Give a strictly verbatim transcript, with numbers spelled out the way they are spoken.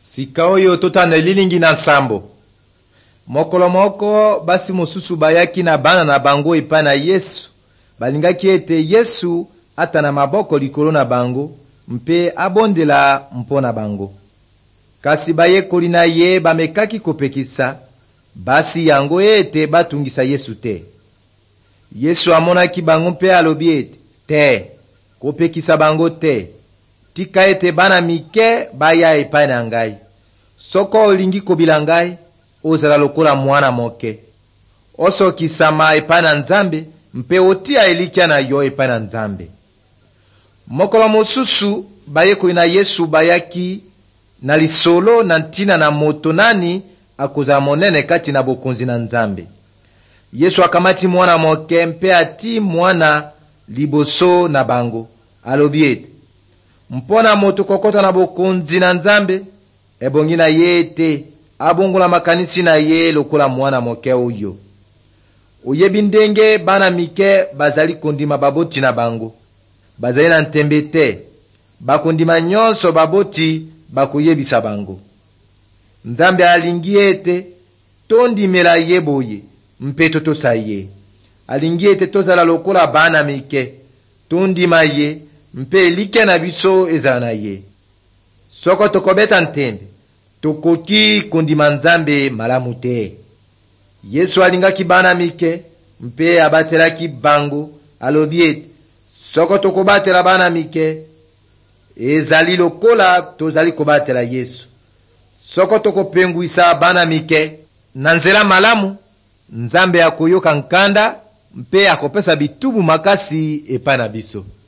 Sika oyo totanda lilingi na nsambo. Mokolo moko basi mosusu bayaki na bana na bango epai na Yesu. Balingaki ete Yesu ata na maboko likolo na bango mpe abondela mpo na bango. Kasi bayekoli na ye bamekaki kopekisa basi yango ete batungisa Yesu te. Yesu amonaki bango mpe alobi ete te kopekisa bango te. Tika ete bana mike baya epai na ngai. Soko olingi kobila ngai, ozala lokola mwana moke. Osokisama epai na Nzambe, mpe otia elikya na yo epai na Nzambe. Mokolo mosusu bayekoli na Yesu bayaki na lisolo na ntina na moto nani akozala monene kati na bokonzi na Nzambe. Yesu akamati mwana moke mpe ati mwana liboso na bango. Alobi ete mpona moto kokota na bokonzi na Nzambe, ebongi na ye ete abongola makanisi na ye lokola mwana moke oyo. Oyebi ndenge bana mike bazali kondima baboti na bango. Bazali na ntembe te, bakondima nyonso baboti bakoyebisa bango. Nzambe alingi ete tondimela ye boye mpe totosa ye. Alingi ete tozala lokola bana mike, tondima ye mpe elikya na biso ezala na ye. Soko tokobeta ntembe, tokoki kondima Nzambe malamu te. Yesu alingaki bana mike mpe abatelaki bango. Alobi ete soko tokobatela bana mike, ezali lokola tozali kobatela Yesu. Soko tokopengwisa bana mike na nzela malamu, Nzambe akoyoka nkanda mpe akopesa bitubu makasi epai na biso.